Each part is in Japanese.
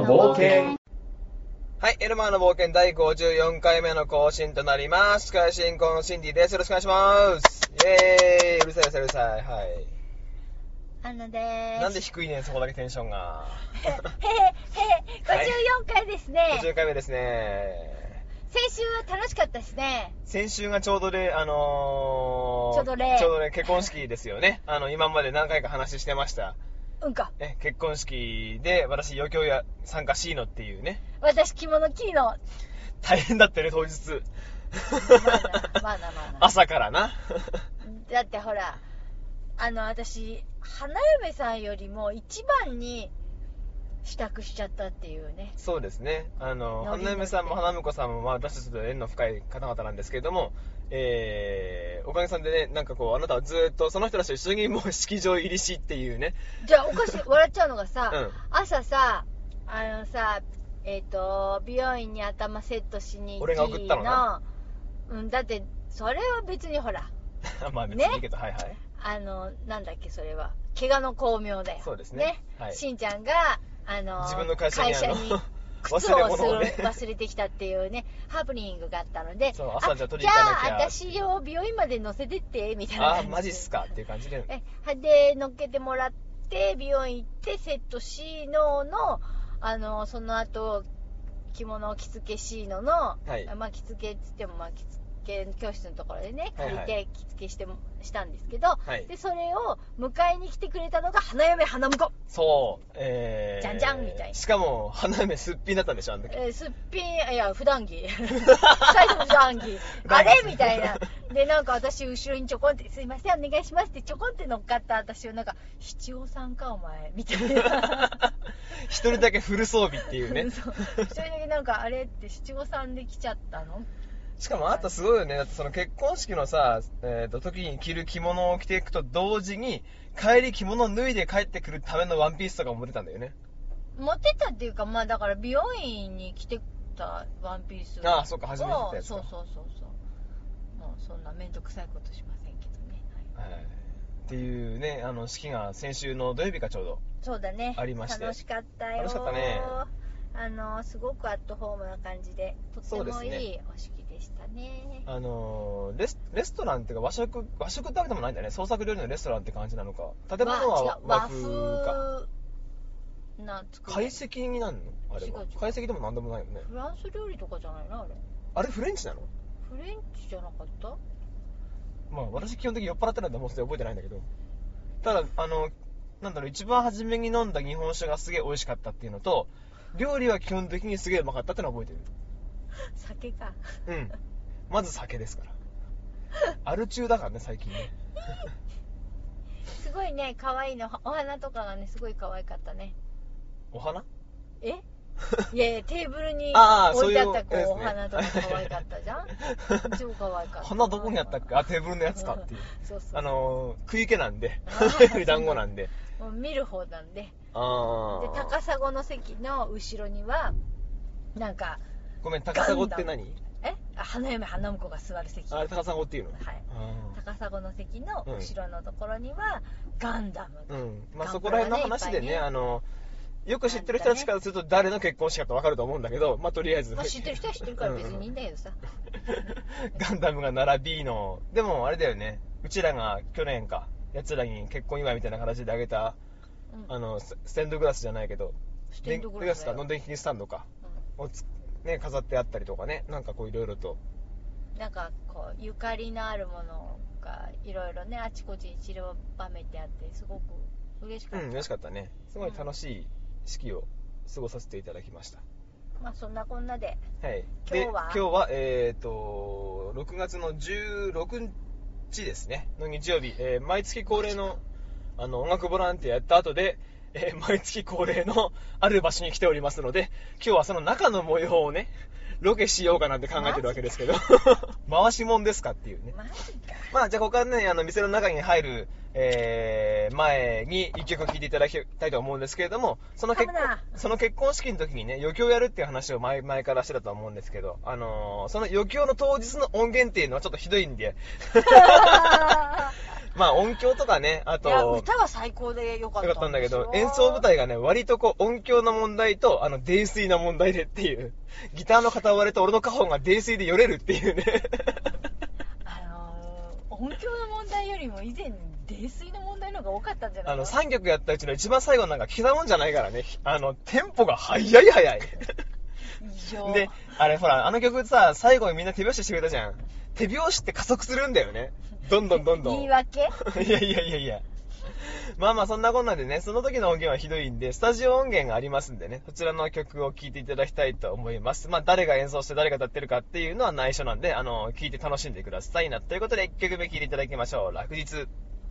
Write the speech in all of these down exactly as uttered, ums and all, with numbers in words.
冒険。 はい、エルマーの冒険だいごじゅうよんかいめの更新となります。司会進行のシンディです。よろしくお願いします。イエーイ。うるさいうるさいうるさい。はい。 アンナでーす。 なんで低いねん、そこだけテンションが。 へへへ、ごじゅうよんかいですね。 ごじゅうよんかいめですね。 先週は楽しかったですね。 先週がちょうどで、あのー、 ちょうどねちょうどね、結婚式ですよね。あの、今まで何回か話してました。 うんか。 ね、結婚式で私余興や参加しいのっていうね。 私着物着の。 大変だったね、当日。 まあな、まあな、まあな。 朝からな。 だってほら、あの、私、花嫁さんよりも一番に支度しちゃったっていうね。 そうですね。あの、花嫁さんも花婿さんも、まあ、私たちと縁の深い方々なんですけれども、えー、おかげさんでね、なんかこう、あなたはずーっとその人たちと一緒にもう式場入りしっていうね。 じゃあ、おかしい、笑っちゃうのがさ、 うん、 朝さ、あのさ、えっ、ー、と、美容院に頭セットしに行きの、 俺が送ったのな。 うん、だって、それは別にほら。 まあ別にいいけど、ね、はいはい。 あの、なんだっけ、それは。怪我の巧妙だよ。 そうですね。 ね。 はい、 しんちゃんが、あの、 自分の会社に、 会社に靴をする、忘れてきたっていうね、ハプニングがあったので、 そう、朝じゃ取りに行かなきゃ。 じゃあ、私を美容院まで乗せてって、みたいな感じで。 あ、マジっすかっていう感じで。 え、で、乗っけてもらって、美容院行って、セット C のの、あの、その後、着物着付け C のの、はい、まあ着付けっつっても、まあ着付け教室のところでね、借りて着付けしても、したんですけど、はい、で、それを迎えに来てくれたのが花嫁花婿。 そう、えー、 じゃんじゃんみたいな。 しかも、花嫁すっぴんだったんでしょ、あの時。 えー、すっぴん、いや、普段着。最初普段着。あれみたいな。で、なんか私、後ろにちょこんって、すいません、お願いしますってちょこんって乗っかった私を、なんか、七五三か、お前、みたいな。 一人だけフル装備っていうね。 そう。一人だけなんか、あれって七五三で来ちゃったの？ しかもあなたすごいよね。だってその結婚式のさ、えーと、時に着る着物を着ていくと同時に、帰り着物を脱いで帰ってくるためのワンピースとかも持ってたんだよね。 持ってたっていうか、まあだから美容院に着てたワンピース。 ああ、そうか、初めて着たやつか。 そうそうそうそう。もうそんなめんどくさいことしませんけどね。 はい。はい、っていうね、あの、式が先週の土曜日かちょうど。 そうだね。 ありまして。 楽しかったよ。 楽しかったね。 あの、すごくアットホームな感じで、とってもいいお式でしたね。 あのレス、レストランっていうか和食、和食ってわけでもないんだね。創作料理のレストランって感じなのか。建物は和風か。 な作懐石になるのあれは。懐石でもなんでもないよね。 フランス料理とかじゃないのあれ。 あれフレンチなの？ フレンチじゃなかった？ まあ私基本的に酔っ払ってないんでもうそれ覚えてないんだけど。ただ、あの、なんだろう、一番初めに飲んだ日本酒がすげえ美味しかったっていうのと、料理は基本的にすげえうまかったってのは覚えてる。 酒か。 うん。まず酒ですから。アル中だからね、最近ね。 すごいね、可愛いの。お花とかがね、すごい可愛かったね。 お花？ え？いやいや、テーブルに置いてあったこう、お花とか可愛かったじゃん。超可愛かった。 花どこにあったっけ？あ、テーブルのやつかっていう。 そうそう。 あのー、食い気なんで。団子なんで。 もう見る方なんで。 あで、高砂の席の後ろには、なんか、 ごめん、高砂って何？ え？花嫁花婿が座る席。 あれ高砂っていうの？ はい。高砂の席の後ろのところには、ガンダム。 うん。まあそこら辺の話でね、あの、よく知ってる人たちからすると誰の結婚式かと分かると思うんだけど、まあとりあえず。 まあ知ってる人は知ってるから別にいいんだけどさ。 ガンダムが並びの、でもあれだよね、うちらが去年か、奴らに結婚祝いみたいな形であげた、うん、あの、ステンドグラスじゃないけど、 ステンドグラスか、ノン電気スタンドか、うん、をつね、飾ってあったりとかね、なんかこういろいろと。 なんかこう、ゆかりのあるものがいろいろね、あちこちに散りばめてあって、すごく嬉しかった。 うん、嬉しかったね。すごい楽しい式を過ごさせていただきました。 うん、まあそんなこんなで。 はい。 今日は今日は、えっと、ろくがつのじゅうろくにちですね、の日曜日、えー、毎月恒例の、あの、音楽ボランティアやった後で、えー、毎月恒例のある場所に来ておりますので、今日はその中の模様をね、ロケしようかなんて考えてるわけですけど、回しもんですかっていうね。 マジか。 まあ、じゃあここからね、あの、店の中に入る、えー、前に一曲聴いていただきたいと思うんですけれども、その結婚、その結婚式の時にね、余興やるっていう話を前、前からしてたと思うんですけど、あのー、その余興の当日の音源っていうのはちょっとひどいんで、 まあ音響とかね、あといや歌は最高でよかったんよかったんだけど、演奏部隊がね割とこう音響の問題とあの泥酔の問題でっていう、ギターの片割れと俺のカホンが泥酔でよれるっていうねあのー、音響の問題よりも以前泥酔の問題の方が多かったんじゃないの？ あのさんきょくやったうちの一番最後なんか聞いたもんじゃないからね、あのテンポが速い速いで、あれほらあの曲さ、最後にみんな手拍子してくれたじゃん。手拍子って加速するんだよね、どんどんどんどん。 言い訳いやいやいやいや。まあまあそんなこんなでね、その時の音源はひどいんで、スタジオ音源がありますんでね、そちらの曲を聴いていただきたいと思います。まあ誰が演奏して誰が歌ってるかっていうのは内緒なんで、あの、聴いて楽しんでくださいな。ということでいっきょくめ聴いていただきましょう。落日。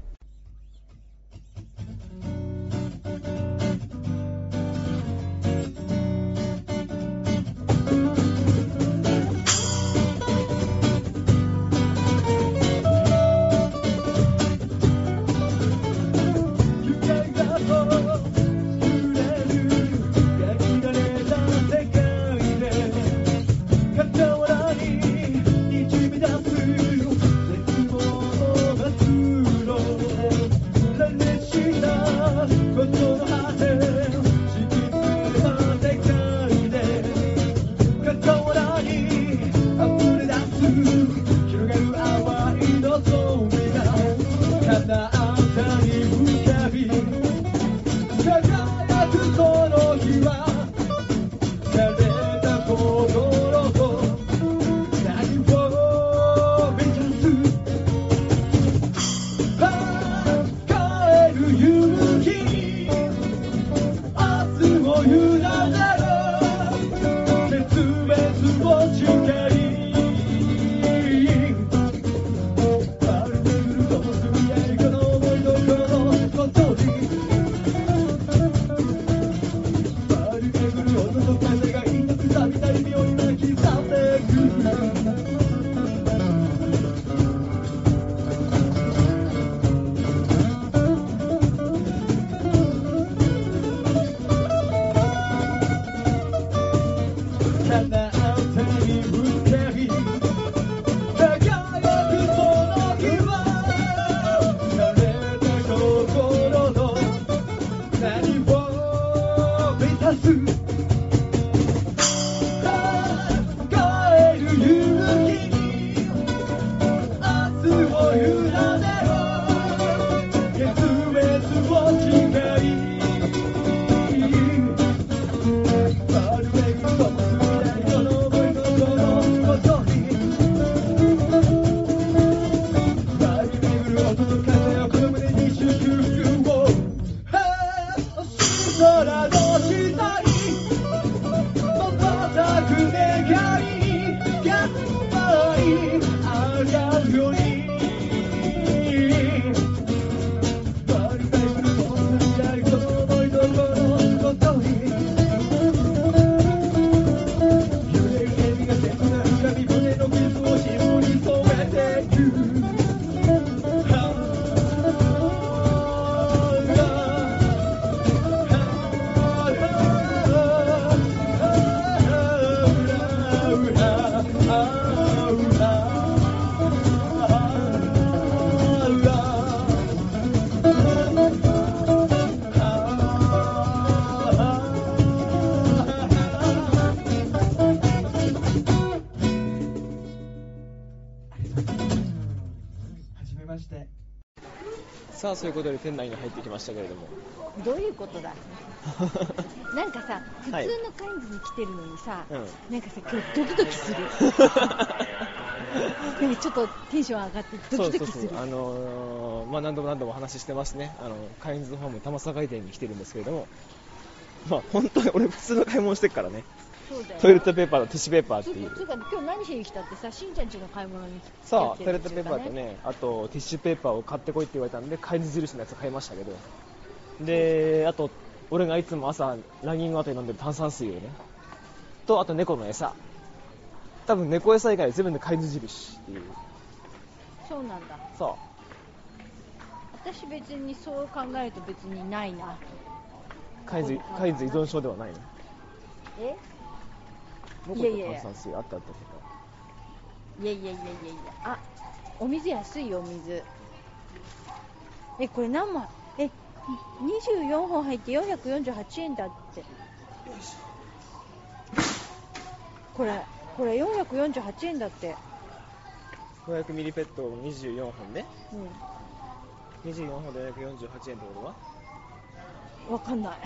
さあそういうことで店内に入ってきましたけれども、 どういうことだなんかさ、普通のカインズに来てるのにさ、はい、なんかさ、今日ドキドキするなんかちょっとテンション上がってドキドキする。そうそうそう、 あのー、まあ何度も何度もお話ししてますね。あのカインズホーム玉境店に来てるんですけれども、まあ本当に俺普通の買い物してるからね。 そうだよ、 トイレットペーパーとティッシュペーパーっていう。 つうか今日何しに来たってさ、しんちゃん家の買い物に来て、 さあトイレットペーパーとね、あとティッシュペーパーを買ってこいって言われたんで、カインズ印のやつ買いましたけど、であと俺がいつも朝ランニングの後に飲んでる炭酸水をね、とあと猫の餌、多分猫餌以外全部でカインズ印っていう。 そうなんだ。 そう、 私別にそう考えると別にないな。 カインズ、カインズ依存症ではないの？ え？ いやいやいや、炭酸水あったあった。 いやいやいやいやいや、あ、お水安いよ、お水。 え、これ何枚？え、にじゅうよんほん入ってよんひゃくよんじゅうはちえんだって。これこれよんひゃくよんじゅうはちえんだって。 ごひゃくミリペットにじゅうよんほんで、 うん、 にじゅうよんほんでよんひゃくよんじゅうはちえんってことはわかんない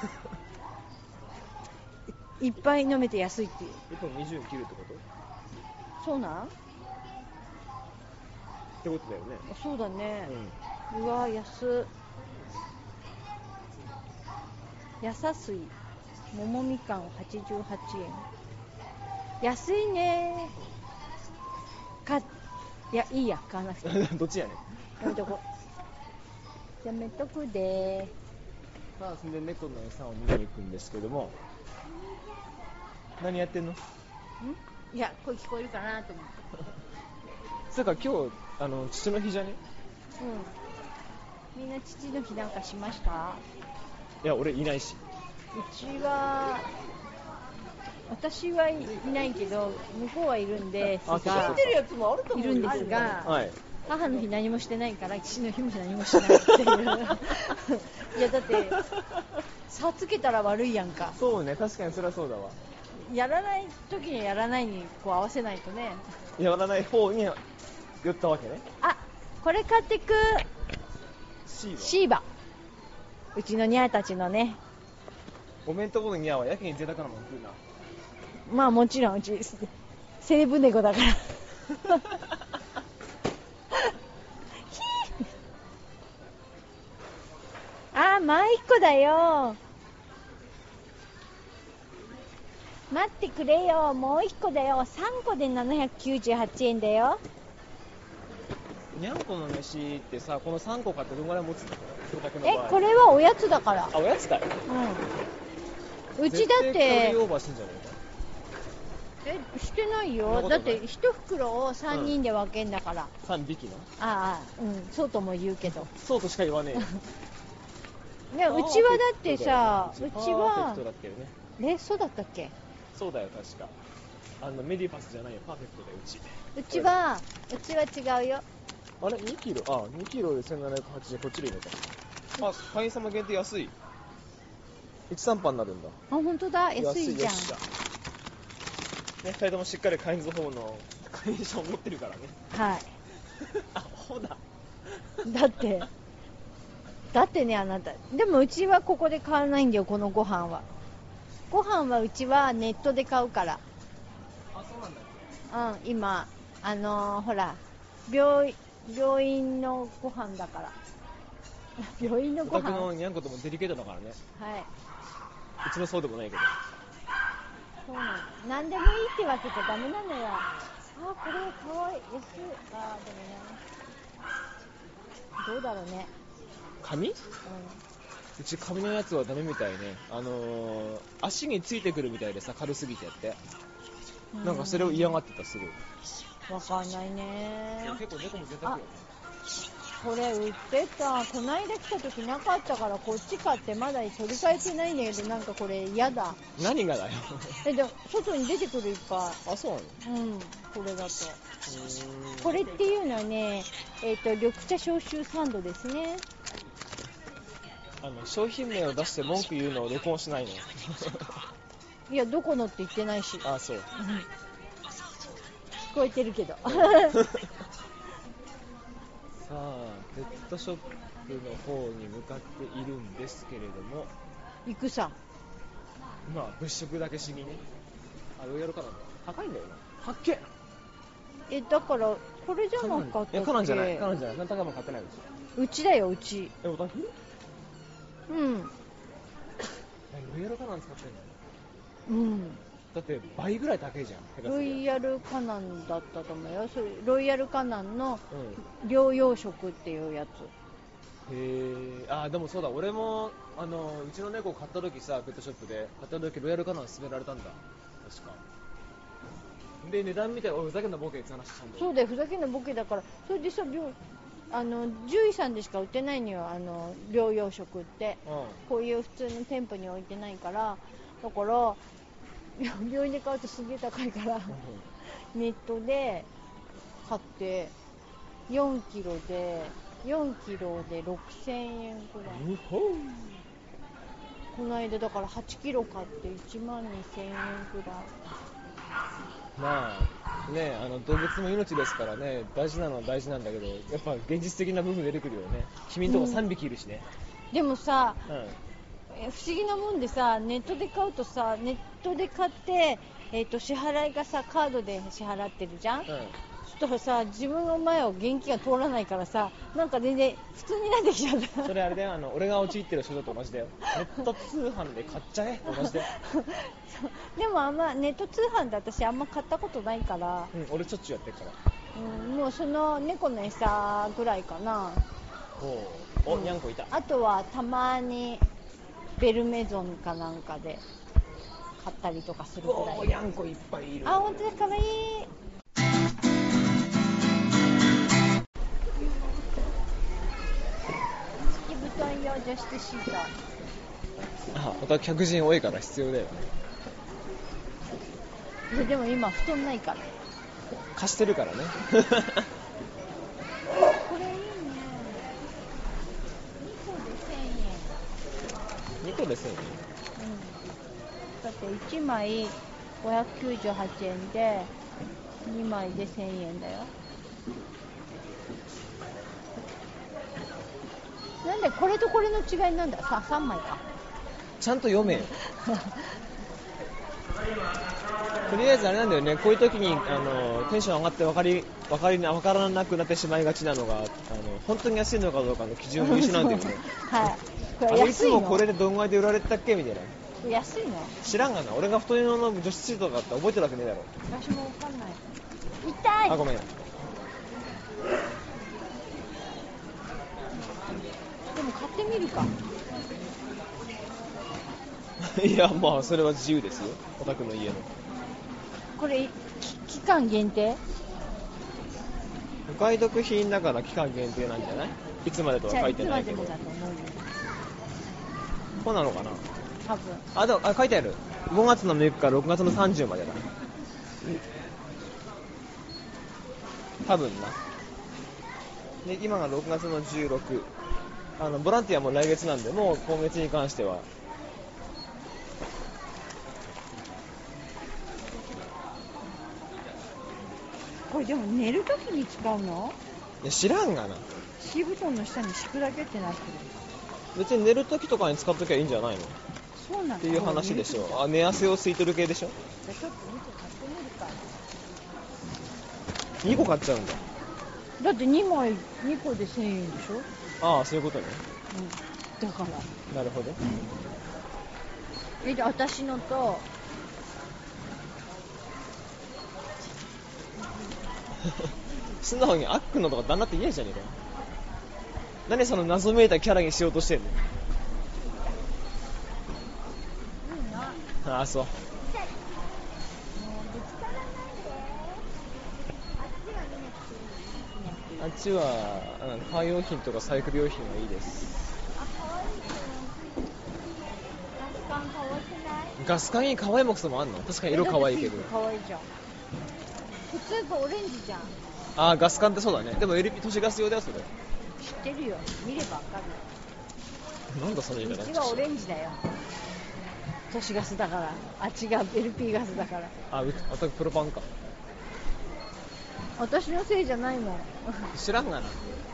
いっぱい飲めて安いっていう。 いっぽんにじゅうえん切るってこと？ そうなん？ ってことだよね。 そうだね、 うん、 うわ安っ。やさすい桃みかんはちじゅうはちえん。安いね。か、いやいいや、買わなくてどっちやねん。 やめとこやめとくで。 さあ、そんで猫の餌を見に行くんですけども、何やってんの？ん？ いや、声聞こえるかなと思って。 それから今日あの父の日じゃね？ うん。みんな父の日なんかしました？ いや、俺いないし。 うちは私はいないけど向こうはいるんですが、 知ってるやつもあると思う。 いるんですが、 はい、 母の日何もしてないから父の日も何もしないっていういやだって差つけたら悪いやんか。 そうね、確かにそれはそうだわ。 やらない時にはやらないにこう合わせないとね。 やらない方に寄ったわけね。 あ、これ買ってく。 シーバシーバ、うちのニャーたちのね。 お弁当のニャーはやけに贅沢なもん食うな。 まあもちろんうち西部猫だからあー、もう一個だよ。待ってくれよ、もう一個だよ。さんこでななひゃくきゅうじゅうはちえんだよ。 にゃんこの飯ってさ、このさんこ買ってどのぐらい持つの？ え、これはおやつだから。 あ、おやつかい。 うん。うちだって。 絶対カロリーオーバーしてんじゃないか。 え、してないよ。だって一袋をさんにんで分けんだから。 うん、さんびきの？ ああ、うん、そうとも言うけど。 そうとしか言わねえよ。 ね、うちはだってさ、うちは。 パーフェクトだったよね。 え、そうだったっけ？ そうだよ、確か。あのメディパスじゃないよ、パーフェクトだよ、うち。 うちは、うちは違うよ。 あれ、にキロ、あ、にキロでせんななひゃくはちじゅうえん、こっちでいいのか。あ、会員様限定安い。いちさんパーになるんだ。 あ、本当だ、安いじゃん。 よっしゃ。ね、ふたりともしっかり会員法の会員証を持ってるからね。 はい。 あ、ほだ。 だって、だってね、あなた。でもうちはここで買わないんだよ、このご飯は。ご飯はうちはネットで買うから。 あ、そうなんだっけ？うん、今、あのー、ほら、病院、病院のご飯だから。病院のご飯。 お宅のにゃんこともデリケートだからね。 はい。 うちのそうでもないけど。 そうなの。何でもいいってわけじゃダメなのよ。あ、これかわいい。安い。あ、でもね。どうだろうね。 紙？うん。うち紙のやつはダメみたいね。あのー、足についてくるみたいでさ、軽すぎてやって。なんかそれを嫌がってた、すごい。 わかんないね。 結構猫も贅沢よね。 これ売ってた。こないだ来た時なかったからこっち買ってまだ取り替えてないんだけど、なんかこれ嫌だ。 何がだよ。 え、でも外に出てくるいっぱい。あ、そうなの？ うん、これだと。これっていうのはね、えっと、緑茶消臭サンドですね。 あの、商品名を出して文句言うのを録音しないの？ いや、どこのって言ってないし。 あ、そう。聞こえてるけど。さあ、ペットショップの方に向かっているんですけれども。 行くさ。 まあ、物色だけしにね。あ、ロイヤルカナンだ。高いんだよな。はっけ。 え、だから、これじゃなかったっけ？ え、カナンじゃない。カナンじゃない。何高いもん買ってないでしょ。うちだよ、うち。 え、おたく？ うん。 え、ロイヤルカナン使ってんの？うん。 だって倍ぐらい高いじゃん。 ロイヤルカナンだったと思うよ。それロイヤルカナンの療養食っていうやつ。 うん、へえ。あ、でもそうだ。俺もあのうちの猫を買った時さ、ペットショップで買った時ロイヤルカナン勧められたんだ。確か。で値段見たら、おふざけんなボケって話したんだよ。 そうだよ、ふざけんなボケだから。それでさ、あの獣医さんでしか売ってないのよ、あの療養食って、うん、こういう普通の店舗に置いてないから。だから病院で買うとすげえ高いから、うん、ネットで買ってよんキロでよんキロでろくせんえんくらい。この間だからはちキロ買っていちまんにせんえんくらい。 まあね、あの動物も命ですからね、大事なのは大事なんだけど、やっぱ現実的な部分出てくるよね。君んとこさんびきいるしね、 うん、でもさ、 うん、 え不思議なもんでさ、ネットで買うとさ、ネットで買って、えー、と支払いがさカードで支払ってるじゃん、うん、そしたらさ、自分の前を現金が通らないからさ、なんか全然普通になってきちゃった。 それあれだよ、あの俺が陥ってる人と同じだよ。ネット通販で買っちゃえと同じだよ。 でもあんまネット通販で私あんま買ったことないから、 うん、俺しょっちゅうやってるから、 うん、もうその猫の餌ぐらいかな。 おお、うん、にゃんこいた。 あとはたまにベルメゾンかなんかで買ったりとかするくらい。 おー、にゃんこいっぱいいる。 あ、本当だ、かわいい。敷布団用除湿シート。 あ、また客人多いから必要だよね。 でも今布団ないから貸してるからね。 これいいね。にこでせんえん。 にこでせんえん。 うん。だっていちまいごひゃくきゅうじゅうはちえんでにまいでせんえんだよ。なんでこれとこれの違いなんだ。ささんまいか。 ちゃんと読めよ。とりあえずあれなんだよね、こういう時にあのテンション上がって分かり分かり分からなくなってしまいがちなのが、あの本当に安いのかどうかの基準を見失うんだよね。 はい。こあれ安いの？ れいつもこれでどんぐらいで売られてたっけみたいな。 安いの？ 知らんがな。俺が布団用の除湿シートだったら覚えてるわけねえだろ。 私も分かんない。痛い。 あ、ごめん。 でも買ってみるか。 いや、まあそれは自由ですよ、お宅の家の。 これ期間限定？ お買い得品だから期間限定なんじゃない？いつまでとは書いてないけど。 いつまでもだと思うよ。 そうなのかな。 多分。 あ、でもあ書いてある。ごがつのむいかからろくがつのさんじゅうまでだ。多分な。で今がろくがつのじゅうろく。あのボランティアも来月なんで、もう今月に関しては。 これでも寝るときに使うの？ いや知らんがな。 敷布団の下に敷くだけってなってる。 別に寝るときとかに使っときゃいいんじゃないの？ そうなの？ っていう話でしょ。あ、寝汗を吸い取る系でしょ。 じゃあちょっとにこ買ってみるか。 にこ買っちゃうんだ。 だってにまいにこでせんえんでしょ。 ああ、そういうことね。 うん、だからなるほど。 え、で私のと素直にアックのとか旦那って言えじゃねえかよ。何その謎めいたキャラにしようとしてんの。 いいな。 ああ、そう。 もうぶつからないで。あっちは見なくていい。 あっちは、うん、カー用品とかサイクル用品はいいです。 あ、かわいいじゃん。ガス管かわいくない？ ガス管に可愛いボックスもあんの？確かに色可愛いけど。 かわいいじゃん。普通がオレンジじゃん。 ああ、ガス管ってそうだね。でも エルピー 都市ガス用だよ、それ。 知ってるよ。見ればわかる。 なんだその言い方。 うちはオレンジだよ。都市ガスだから。あっちが エルピー ガスだから。 あ、うあとプロパンか。 私のせいじゃないもん。 知らんがな。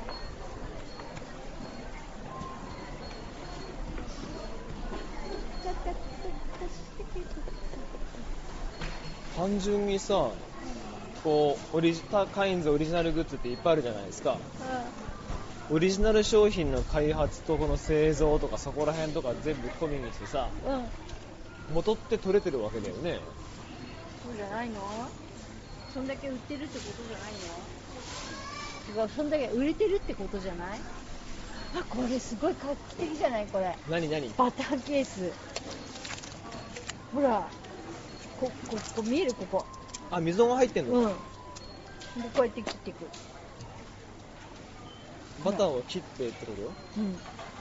単純にさ、こうオリジカインズオリジナルグッズっていっぱいあるじゃないですか。オリジナル商品の開発とこの製造とかそこら辺とか全部込みにしてさ、うん、元って取れてるわけだよね。 そうじゃないの？そんだけ売ってるってことじゃないの？違う、そんだけ売れてるってことじゃない？あ、これすごい画期的じゃない？これ何何？ バターケース。ほら、こここ見える？ここ。 あ、溝が入ってんの？うん。でこうやって切っていく。 バターを切ってってこと？うん。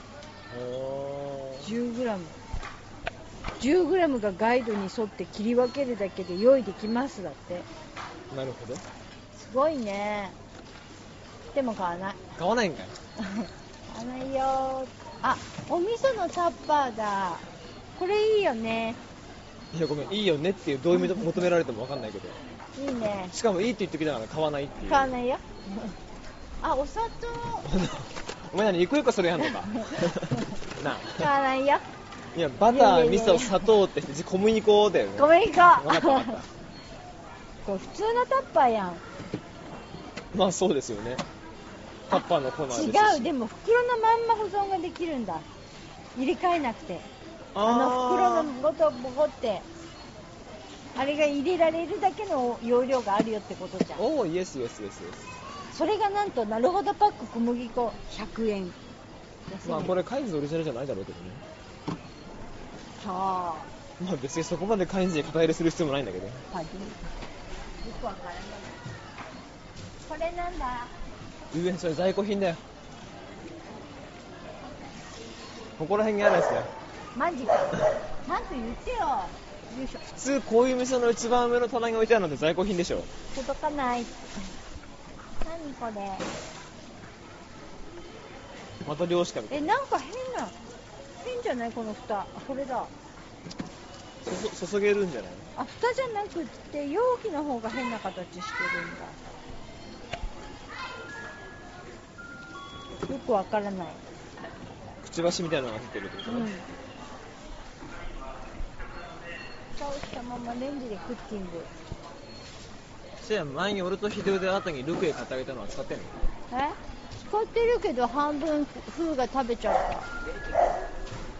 じゅうグラム。じゅうグラムがガイドに沿って切り分けるだけで用意できますだって。 なるほど。 すごいね。でも買わない。 買わないんかい。 あのいよ。あ、お味噌のタッパーだ。これいいよね。 いやごめん、いいよねっていうどういう意味求められても分かんないけど。 いいね。 しかもいいって言ってきたから買わないっていう。 買わないよ。あ、お砂糖。 お前何一個一個それやんのか。なあ。 買わないよ。 いやバター、味噌、砂糖って小麦粉だよね。 小麦粉。 分かった分かった。 これ普通のタッパーやん。 まあそうですよね。タッパーの粉ですし。 違う、でも袋のまんま保存ができるんだ。入れ替えなくて。あの袋のごとボコって。あれが入れられるだけの容量があるよってことじゃん。 おお、イエスイエスイエスイエス。それがなんとなるほどパック小麦粉ひゃくえん。 まあこれカインズオリジナルじゃないだろうけどね。 はあ。 まあ別にそこまでカインズに肩入れする必要もないんだけど。 はい。よくわからない。これなんだ。 上それ在庫品だよ。ここら辺にあるやつだよ。 マジか。ちゃんと言ってよ。よいしょ。 普通こういう店の一番上の棚に置いてあるのって在庫品でしょ。 届かない。何これ。 また漁師かみたいな。 え、なんか変な変じゃないこの蓋。あ、これだ。 そ注げるんじゃないの。 あ、蓋じゃなくって容器の方が変な形してるんだ。よくわからない。 くちばしみたいなのがついてるってことね。うん。 蓋をしたままレンジでクッキング。 せや前に俺と秀夫で後にルクエ買ってあげたのは使ってんの。 え、使ってるけど半分風が食べちゃった。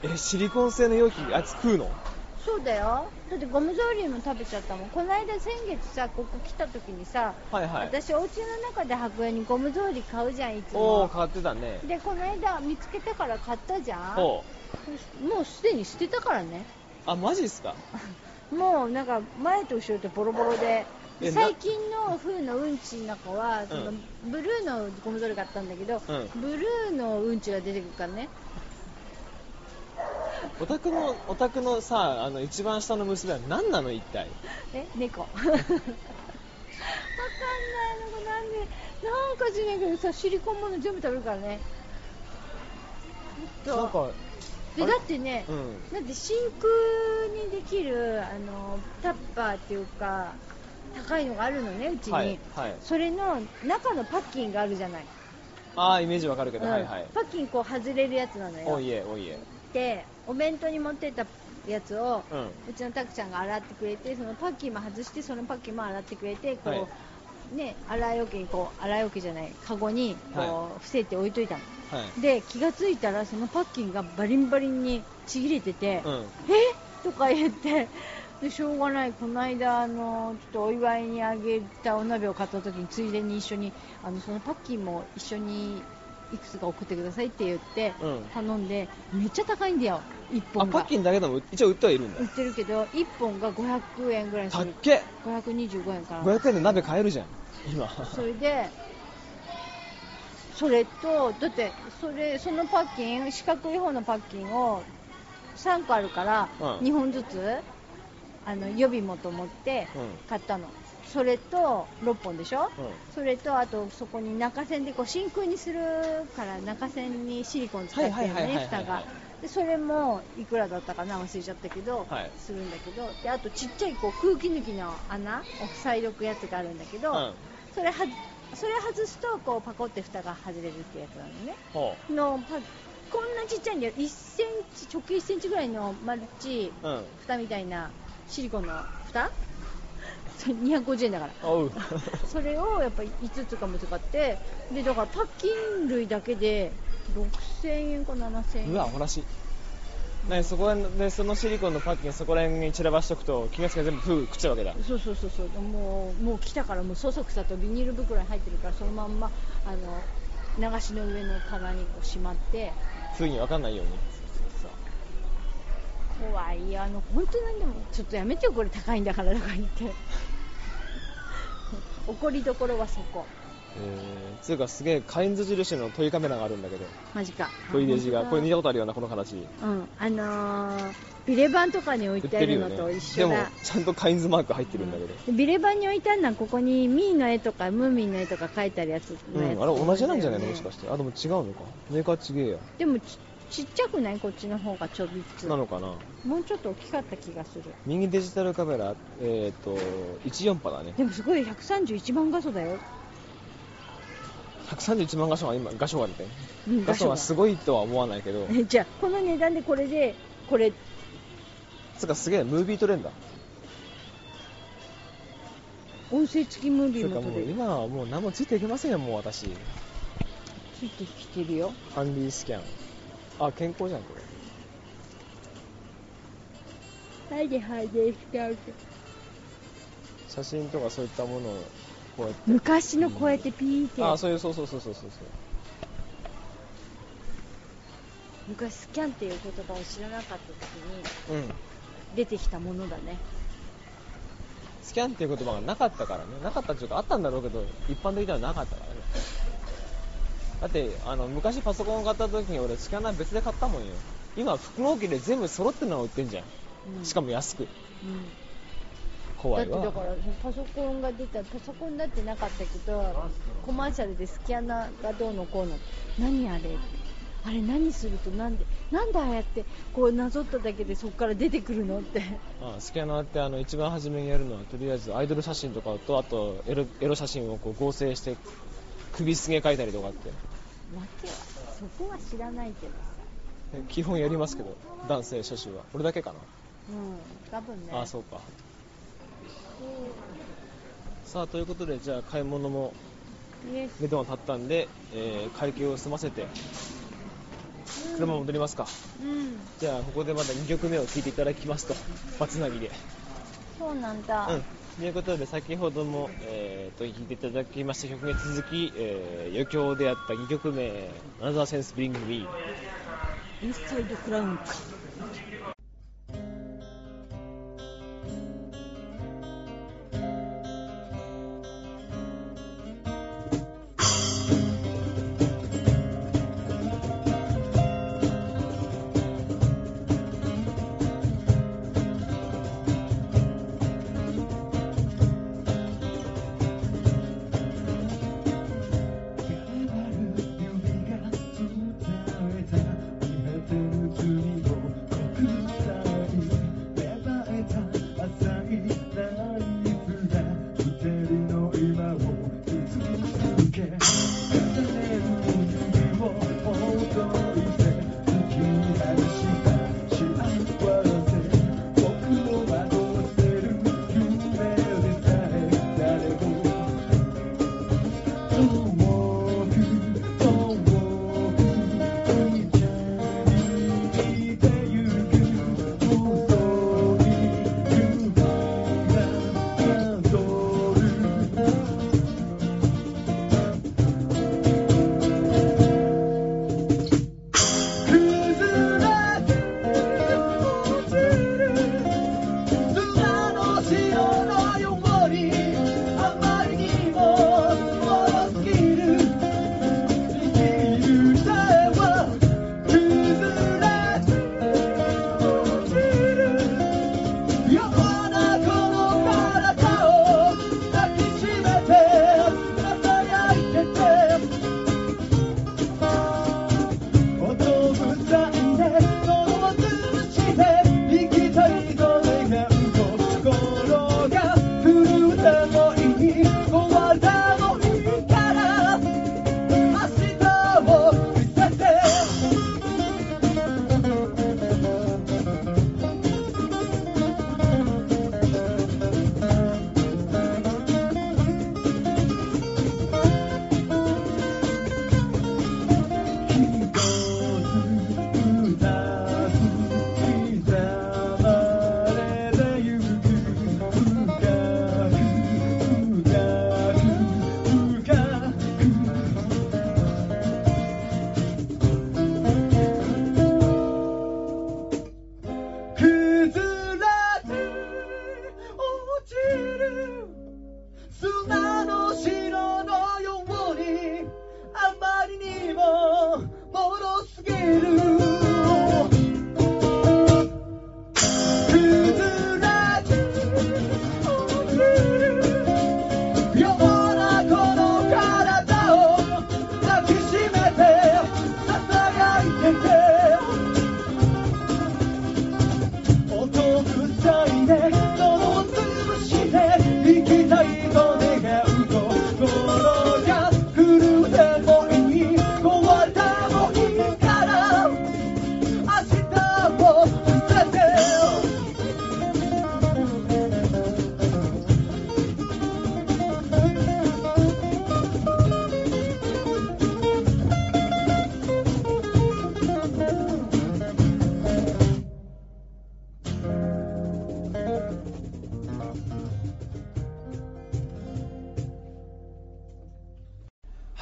え、シリコン製の容器あいつ食うの。 そうだよ。だってゴム草履も食べちゃったもん。この間先月さ、ここ来た時にさ、 はいはい、 私お家の中で履くようにゴム草履買うじゃん、いつも。 おお、買ってたね。 でこの間見つけたから買ったじゃん。 おもうすでに捨てたからね。 あ、マジっすか。 もうなんか前と後ろとボロボロで、最近の風のうんちの中は、うん、そのブルーのゴム草履買ったんだけど、うん、ブルーのうんちが出てくるからね。 お宅のお宅のさ、あの一番下の娘は何なの一体。 え、猫。わかんないのがなんで、なんかしないけどさ、シリコンもの全部食べるからね。 なんかでだってね、 うん、 だって真空にできるあのタッパーっていうか高いのがあるのね、うちに、はいはい、それの中のパッキンがあるじゃない。 ああ、イメージわかるけど、うん、はいはい。 パッキンこう外れるやつなのよ。 おいえおいえ。 でお弁当に持ってったやつを、うん、うちのタクちゃんが洗ってくれて、そのパッキンも外してそのパッキンも洗ってくれて、こう、はい、ね、洗い置きにこう洗い置きじゃないカゴにこう、はい、伏せて置いといたの、はい、で気がついたらそのパッキンがバリンバリンにちぎれてて、うん、えとか言ってでしょうがない、この間あのちょっとお祝いにあげたお鍋を買った時についでに一緒にあのそのパッキンも一緒にいくつか送ってくださいって言って頼んで、うん、めっちゃ高いんだよいっぽんが。 あ、パッキンだけでも一応売ってはいるんだ。 売ってるけどいっぽんがごひゃくえんぐらいする。 たっけ。 ごひゃくにじゅうごえんかな。 ごひゃくえんで鍋買えるじゃん今。 それでそれとだってそれそのパッキン、四角い方のパッキンをさんこあるから、うん、にほんずつあの予備もと思って買ったの、うん、それとろっぽんでしょ、うん、それとあとそこに中線でこう真空にするから中線にシリコン使ってるよね、蓋が。でそれもいくらだったかな忘れちゃったけど、はい、するんだけど、であとちっちゃいこう空気抜きの穴を塞いどくやつがあるんだけど、うん、それはそれ外すとこうパコって蓋が外れるってやつなのね、うん、のパこんなちっちゃいんだよ。いっセンチ直径いっセンチぐらいの丸っちい蓋みたいなシリコンの蓋にひゃくごじゅうえんだからそれをやっぱりいつつかも使って、でだからパッキン類だけでろくせんえんかななせんえん。 うわ、ほらしね、そこでそのシリコンのパッキンそこら辺に散らばしとくと気がつか全部フグ食っちゃうわけだ。 そうそうそうそう、もうもう来たからもうそそくさとビニール袋に入ってるからそのまんまあの流しの上の棚にこうしまってフグに分かんないように。 そうそう怖いよ、あの本当にでもちょっとやめてよこれ高いんだからとか言って怒りどころはそこ。 えー、つうかすげえカインズ印のトイカメラがあるんだけど。 マジか。 トイレジがこれ見たことあるようなこの形。 うん、あのー、 ビレバンとかに置いてあるのと一緒だ、 ね、でもちゃんとカインズマーク入ってるんだけど、 うん、ビレバンに置いてあるのはここにミーの絵とかムーミンの絵とか描いてあるやつのやつ、 うん、あれ同じなんじゃないのもしかして。あ、でも違うのか、メーカーちげえや。 でも ち, ちっちゃくない？こっちの方がちょびっつなのかな。 もうちょっと大きかった気がする。 右デジタルカメラ、えっ、ー、とじゅうよん波だね。 でもすごいひゃくさんじゅういちまん画素だよ。 ひゃくさんじゅういちまん画素は今画素が出て、 うん、 画素はすごいとは思わないけど。 じゃあこの値段でこれでこれつかすげえムービー撮れんだ。 音声付きムービーも撮れる。 今はもう何もついていけませんよ、もう私。 ついてきてるよ。 ハンディスキャン。あ、健康じゃんこれ。はいでハンディスキャン。 写真とかそういったものをこうやって昔のこうやってピーって、 うん、あ、そういうそうそうそうそうそう。 昔スキャンっていう言葉を知らなかった時に、 うん、 出てきたものだね。 スキャンっていう言葉がなかったからね。なかったっていうかあったんだろうけど一般的ではなかったからね。だってあの昔パソコンを買った時に俺スキャナー別で買ったもんよ。今複合機で全部揃ってるのが売ってんじゃん、うん、しかも安く、うん、怖いわ。 だってだからパソコンが出た、パソコンだってなかったけどコマーシャルでスキャナーがどうのこうの、何あれあれ何するとなんでなんでああやってこうなぞっただけでそこから出てくるのって。 ああ、スキャナーってあの一番初めにやるのはとりあえずアイドル写真とかと、あとエロ、エロ写真をこう合成して首すげ描いたりとかって。 待てよ、そこは知らないけどさ。 基本やりますけど男性写真は俺だけかな。 うん、多分ね。 ああ、そうか。さあということで、じゃあ買い物も目処が立ったんで、えー、会計を済ませて車戻りますか、うん、じゃあここでまだにきょくめを聴いていただきますと、バツナギで。 そうなんだ。 うん。ということで先ほども、えー、と聴いていただきました曲に続き、えー、余興であったにきょくめ、Another Sense Bring Me Inside the Crown か。 潮のようにあまりにももの好き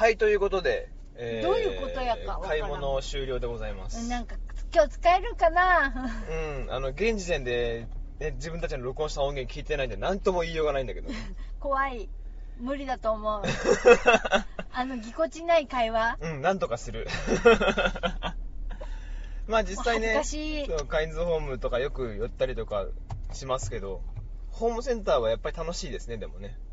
はい、ということで、えー、どういうことやか買い物終了でございます。 なんか今日使えるかな。 うん、あの現時点で、ね、自分たちの録音した音源聞いてないんで何とも言いようがないんだけど怖い、無理だと思うあのぎこちない会話、 うん、なんとかするまあ実際ね、カインズホームとかよく寄ったりとかしますけど、ホームセンターはやっぱり楽しいですね。でもね、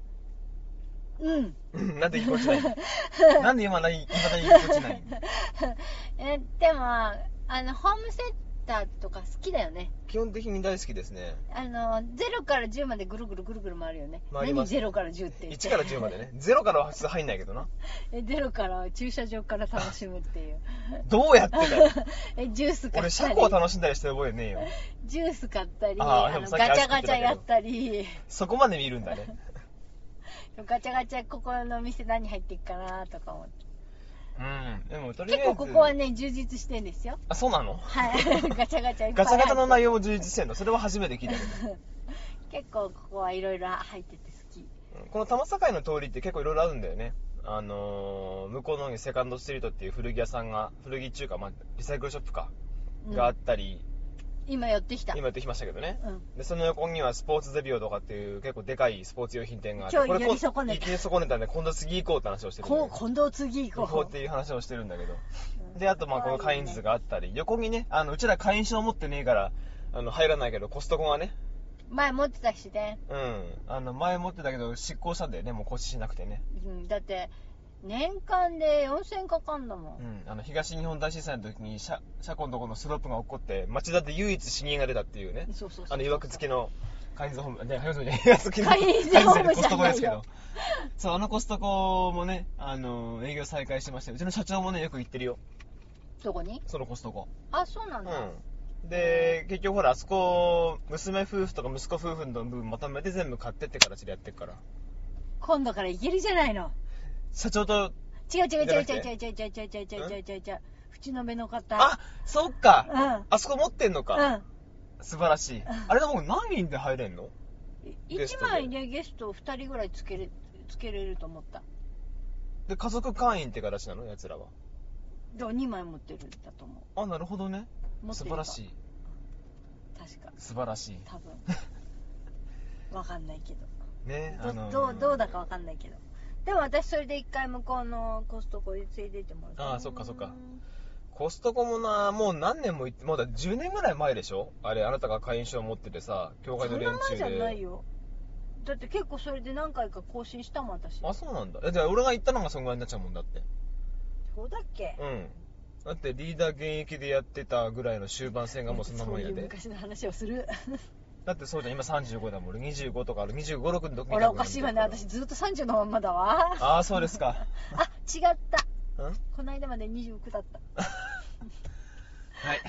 うんなんでぎこちないなんで今だにぎこちないえでもあのホームセンターとか好きだよね。 基本的に大好きですね。 あのゼロからじゅうまでぐるぐるぐるぐる回るよね。何ゼロからじゅうって言って。 いちからじゅうまでね。ゼロからは普通入んないけどな。 えゼロから駐車場から楽しむっていうどうやってだよえジュース買ったり、 俺車庫を楽しんだりして覚えねえよ。 ジュース買ったり、ああのガチャガチャやったり。 そこまで見るんだねガチャガチャここの店何入ってっかなとか思って。 うん、でもとりあえず結構ここはね充実してんですよ。 あ、そうなの？ はいガチャガチャいっぱいガチャガチャの内容も充実してんの？それは初めて聞いたけど結構ここはいろいろ入ってて好き。 この多摩境の通りって結構いろいろあるんだよね。あのー、向こうの方にセカンドストリートっていう古着屋さんが、古着中華、まあ、リサイクルショップか、うん、があったり、 今寄ってきた。 今寄ってきましたけどね。 うん、 で、その横にはスポーツゼビオとかっていう結構でかいスポーツ用品店があって、 今日寄り損ねた。 これ寄り損ねたんで、今度次行こうって話をしてるんだけど。 今度次行こう。 行こうっていう話をしてるんだけど。うん、で、あとまあこのカインズがあったり、ね、横にね、あの、うちら会員証持ってねえから、あの、入らないけど、コストコがね。 前持ってたしね。 うん。あの、前持ってたけど、執行したんだよね、もう固定しなくてね。 うん、だって、年間でよんせんかかんだもん。 うん、あの東日本大震災の時に車車庫のところのスロープが起こって町田で唯一死人が出たっていうね。 そうそうそうそう、 あのいわくつきのカインズホームね、カインズホームじゃない、いわくつきのカインズホームじゃないよ。 コストコですけど、そうあのコストコもね、あの営業再開してまして、うちの社長もねよく行ってるよ。 どこに？ そのコストコ。 あ、そうなんだ。 うん。で結局ほらあそこ娘夫婦とか息子夫婦の分まとめて全部買ってって形でやってるから。 今度から行けるじゃないの。 社長と。 違う違う違う違う違う違う違う違う違う違う違う違う縁の目の方。 あ、そっか、 うん、 あそこ持ってんのか、 うん、 素晴らしい、うん、あれでも何人で入れんの？ いちまいでゲストふたりぐらいつけれつけれると思った。 で家族会員って形なの？やつらはだからにまい持ってるんだと思う。 あ、なるほどね。素晴らしい。 確か素晴らしい。 多分わかんないけどね、 あのー、ど, ど, うどうだかわかんないけど、でも私それで一回向こうのコストコに連れて行ってもらった。 ああ、そっかそっか。コストコもな、もう何年も行って、もうだじゅうねんぐらい前でしょあれ、あなたが会員証持っててさ、協会の連中で。 そんな前じゃないよ。だって結構それで何回か更新したもん、私。 あ、そうなんだ。じゃあ俺が行ったのがそんぐらいになっちゃうもんだって。 そうだっけ？ うん。だってリーダー現役でやってたぐらいの終盤戦がもうそんなもんやで。そういう昔の話をするだってそうじゃん、今さんじゅうごだもん。俺にじゅうごとかある、にじゅうご、ろくの時に。 俺おかしいわね、私ずっとさんじゅうのまんまだわ。 ああ、そうですか。 あ、違った。 ん？ この間までにじゅうきゅうだった。 はい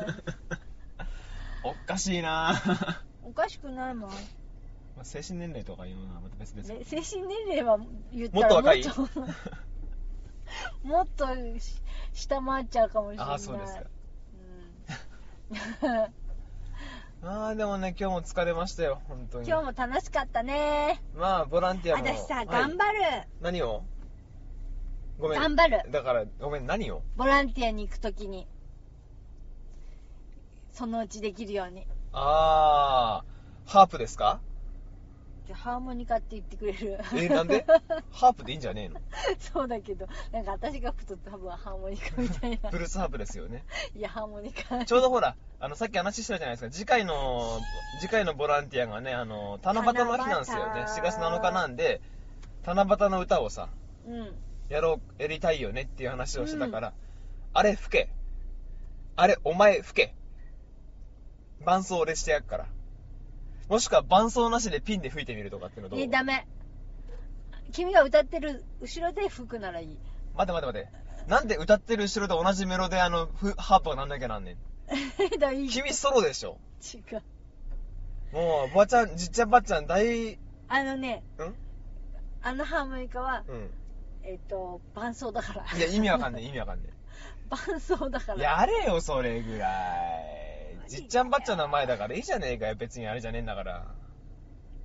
おかしいなおかしくないもん。 まあ、精神年齢とかいうのはまた別ですけど、 ね、精神年齢は言ったらもっともっと若いもっと下回っちゃうかもしれない。 ああ、そうですか。うん、ああ、でもね、今日も疲れましたよ、本当に。 今日も楽しかったね。 まあボランティアも私さ、 はい、 頑張る。 何を？ごめん、 頑張る。 だからごめん、何を？ ボランティアに行くときにそのうちできるように。 ああ、ハープですか？ じゃあハーモニカって言ってくれる？ え、なんで？ハープでいいんじゃねえの？ そうだけど、なんか私が吹くと多分ハーモニカみたいな。 ブルースハープですよね。 いや、ハーモニカ。 ちょうどほら、あのさっき話したじゃないですか。次回の次回のボランティアがね、あの七夕の日なんですよね。しがつなのかなんで、七夕の歌をさ、 うん、 やろうやりたいよねっていう話をしてたから、うん、あれ吹け、あれお前吹け、伴奏俺してやっから。もしくは伴奏なしでピンで吹いてみるとかっていうのどう？ え、ダメ。君が歌ってる後ろで吹くならいい。 待て待て待て。なんで歌ってる後ろで同じメロであのハープがなんなきゃなんねん。 だいい。 君ソロでしょ。 違う。 もうばあちゃん、じっちゃんばっちゃん大。 あのね、 ん？ あのハーモニカは、 うん、 えっと伴奏だから。 いや意味わかんねえ意味わかんねえ。 伴奏だから。 やれよそれぐらい。じっちゃんばっちゃんの前だからいいじゃねえかよ、別にあれじゃねえんだから。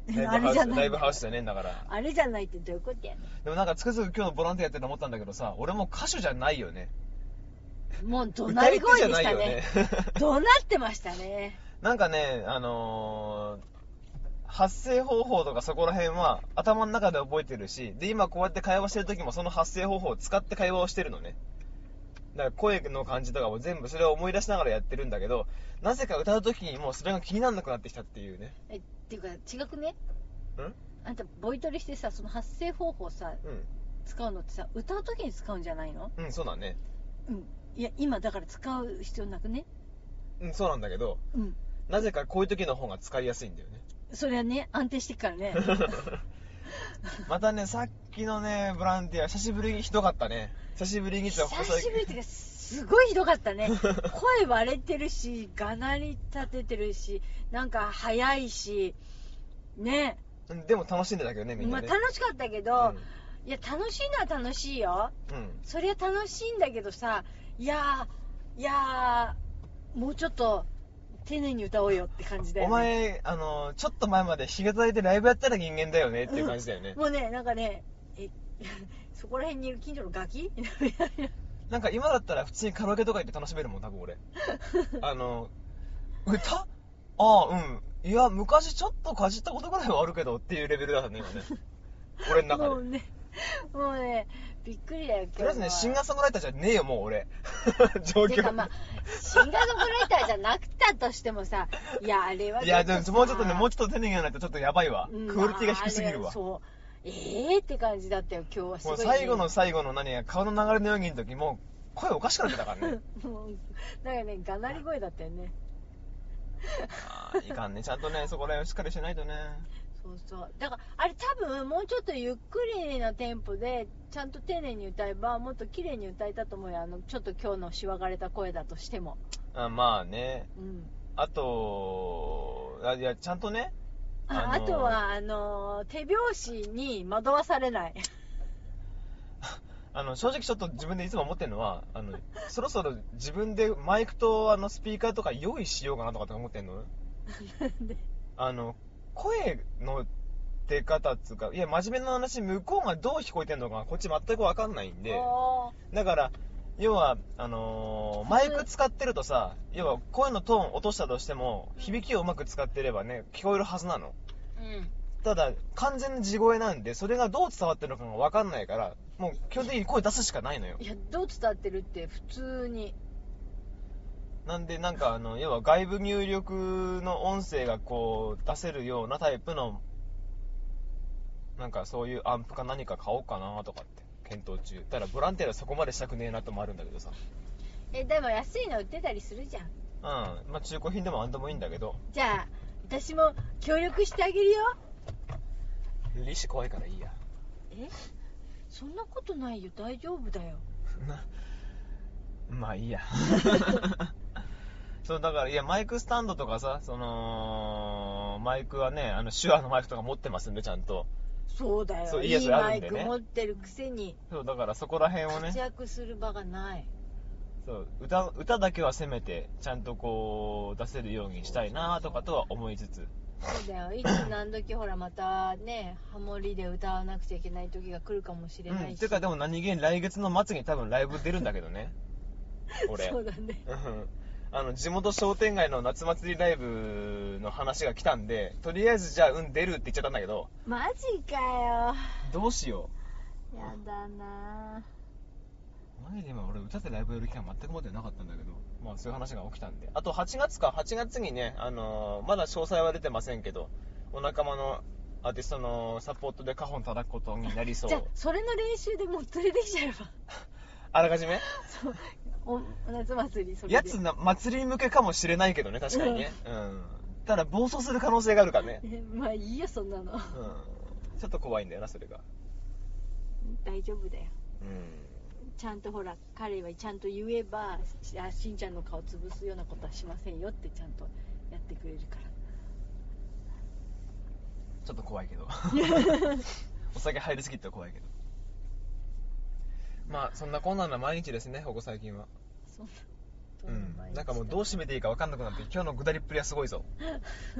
ライブハウス、ライブハウスじゃねえんだから。 あれじゃないってどういうことやねん。 でもなんかつくづく今日のボランティアやってて思ったんだけどさ、俺も歌手じゃないよね。 もう怒鳴り声でしたね。怒鳴ってましたね。 なんかね、あのー、発声方法とかそこら辺は頭の中で覚えてるし、で今こうやって会話してる時もその発声方法を使って会話をしてるのね。だから声の感じとかも全部それを思い出しながらやってるんだけど、なぜか歌う時にもうそれが気にならなくなってきたっていうね。 え、っていうか違くね？ん？あんたボイトレしてさ、その発声方法さ、うん、使うのってさ、歌う時に使うんじゃないの？ うん、そうだね。 うん。いや、今だから使う必要なくね？ うん、そうなんだけど、うん。なぜかこういう時の方が使いやすいんだよね。 それはね、安定してっからね。 またね、さっきのね、ボランティア、久しぶりにひどかったね。久しぶりに久しぶりってか、すごいひどかったね。声割れてるし、がなり立ててるし、なんか早いし、ね。 でも楽しんでたけどね、みんなね。 まあ楽しかったけど、うん、いや、楽しいのは楽しいよ。うん。そりゃ楽しいんだけどさ、いやー、いやー、もうちょっと、丁寧に歌おうよって感じだよね。 お前、あの、ちょっと前まで日がたいでライブやったら人間だよねっていう感じだよね。 うん、もうね、なんかね、え、そこら辺にいる近所のガキなんか今だったら普通にカラオケとか行って楽しめるもん、多分俺。あの、歌ああ、うん。いや、昔ちょっとかじったことぐらいはあるけどっていうレベルだったね、今ね。俺の中で。 もうね、もうね、びっくりだよ、今日。 とりあえずね、シンガーソングライターじゃねえよ、もう俺。状況。 てかまあ、シンガーソングライターじゃなくたとしてもさ、いや、あれは。 いや、でももうちょっとね、もうちょっと手に入れないとちょっとやばいわ。うん、クオリティが低すぎるわ。 そう。えーって感じだったよ、今日はすごい、ね。 もう最後の最後の何や、顔の流れの演技の時もう、声おかしくなってたからね。 もう、なんかね、がなり声だったよね。 ああ、いかんね。ちゃんとね、そこら辺しっかりしないとね。 そうそう。だから、あれ多分、もうちょっとゆっくりなテンポで、ちゃんと丁寧に歌えば、もっと綺麗に歌えたと思うよ。あの、ちょっと今日のしわがれた声だとしても。 あ、まあね。うん。あと、あ、いや、ちゃんとね。 あ, あ, のー、あとは、あのー、手拍子に惑わされない。 あの、正直ちょっと自分でいつも思ってるのは、あの、そろそろ自分でマイクとあのスピーカーとか用意しようかなとかって思ってんの。なんで？あの、声の出方っつうか、いや、真面目な話、向こうがどう聞こえてんのかこっち全くわかんないんで、だから、要は、あのー、マイク使ってるとさ、要は声のトーン落としたとしても、響きをうまく使ってればね、聞こえるはずなの。うん。ただ、完全に地声なんで、それがどう伝わってるのかがわかんないから、もう基本的に声出すしかないのよ。 いや、どう伝わってるって普通に。 なんで、なんかあの、要は外部入力の音声がこう、出せるようなタイプの、なんかそういうアンプか何か買おうかなとかって検討中。ただボランティアはそこまでしたくねえなともあるんだけどさ。 え、でも安いの売ってたりするじゃん。うん。 まあ中古品でもなんでもいいんだけど。 じゃあ、私も協力してあげるよ。 利子怖いからいいや。 え？そんなことないよ、大丈夫だよ。 な、まあいいや。そう、だから、いや、マイクスタンドとかさ、その、マイクはね、あの、手話のマイクとか持ってますんで、ちゃんと。 そうだよ。そう、いいやつあるんでね。いいマイク持ってるくせに。 そう、だからそこら辺をね。 活躍する場がない。 そう、歌、歌だけはせめて、ちゃんとこう、出せるようにしたいなとかとは思いつつ。 そうだよ。いつ何時ほらまたね、ハモリで歌わなくちゃいけない時が来るかもしれないし。うん、 てかでも何気に来月の末に多分ライブ出るんだけどね。俺。 そうだね。 あの、地元商店街の夏祭りライブの話が来たんで、とりあえずじゃあ、うん、出るって言っちゃったんだけど。 マジかよ。 どうしよう。やだなぁ。マジで今俺歌ってライブやる気は全く持ってなかったんだけど、まあそういう話が起きたんで。あとはちがつか、はちがつにね、あのー、まだ詳細は出てませんけど、お仲間のアーティストのサポートでカホン叩くことになりそう。 じゃあ、それの練習でもう連れてきちゃえば。 あらかじめそう。お夏祭り、それで。 やつな、祭り向けかもしれないけどね、確かにね。うん。うん、ただ、暴走する可能性があるからね。 まあいいよ、そんなの。うん。 ちょっと怖いんだよな、それが。 大丈夫だよ。うん。ちゃんとほら、彼はちゃんと言えば、し, しんちゃんの顔潰すようなことはしませんよってちゃんとやってくれるから。 ちょっと怖いけど。お酒入りすぎて怖いけど。まあそんなこんなの毎日ですね、ここ最近は。 そんな。 うん。なんかもうどう締めていいか分かんなくなって、今日のぐだりっぷりはすごいぞ。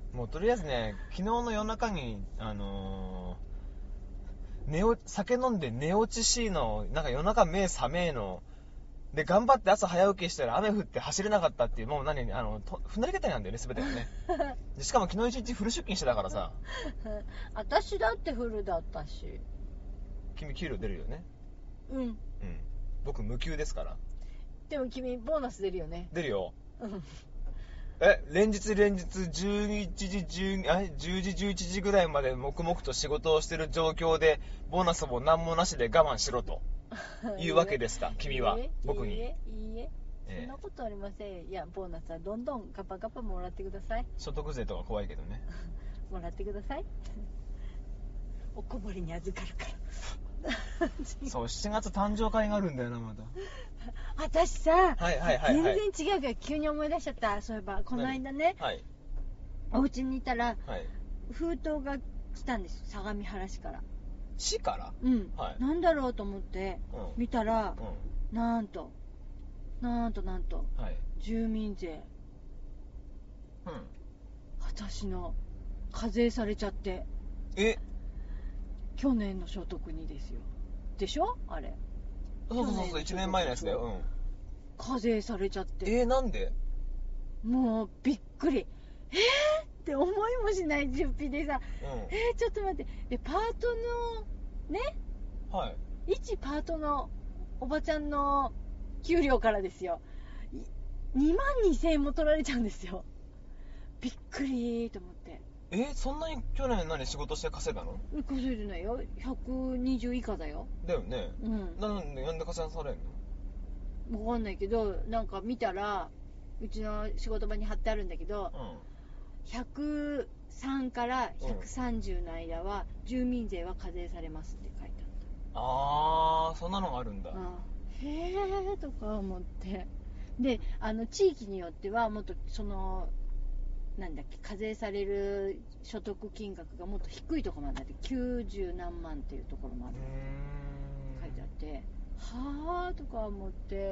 もうとりあえずね、昨日の夜中に、あのー、寝お酒飲んで寝落ちしいの、なんか夜中目覚めーの、で、頑張って朝早起きしたら雨降って走れなかったっていう、もう何、あの、と踏んだりけたりなんだよね、すべてがね。でしかも昨日一日フル出勤してたからさ。 私だってフルだったし。 君給料出るよね。 うん。うん。 僕無給ですから。 でも君ボーナス出るよね。 出るよ。 うん。 え、連日連日じゅういちじ、じゅう、あ、じゅうじ、じゅういちじぐらいまで黙々と仕事をしてる状況で、ボーナスも何もなしで我慢しろというわけですか、君は。 いいえ僕に。 いいえ、いいえ。 ええ、 そんなことありません。いや、ボーナスはどんどんガパガパもらってください。 所得税とか怖いけどね。 もらってください。おこぼれに預かるから。 そう、しちがつ誕生会があるんだよな、まだ。 私さ、 はいはいはいはい、 全然違うから急に思い出しちゃった。そういえばこの間ね、 はい、 お家にいたら、 はい、 封筒が来たんです、相模原市から。 市から？ うん、 はい、 なんだろうと思って見たら、うん、なんとなんとなんと、はい、住民税、うん、私の課税されちゃって。 え、 去年の所得にですよ。でしょあれ。 そうそうそうそう、いちねんまえのやつだよ。うん。 課税されちゃって。 えー、なんで？ もうびっくり。えーって思いもしない出費でさ、うん、えー、ちょっと待って。で、パートのね、はい、一パートのおばちゃんの給料からですよ、にまんにせんえんも取られちゃうんですよ。びっくりと思って。 え、そんなに去年何仕事して稼いだの？ 稼いでないよ。ひゃくにじゅう以下だよ。 だよね。 うん。 なんで、なんで稼されんの？わかんないけど、なんか見たら、うちの仕事場に貼ってあるんだけど、うん、ひゃくさんからひゃくさんじゅうの間は、住民税は課税されますって書いてあった。 あー、そんなのがあるんだ。 あー、へーとか思って。で、あの、地域によっては、もっとその、なんだっけ、課税される所得金額がもっと低いところまであって、きゅうじゅうなんまんっていうところまで書いてあって、はーとか思って、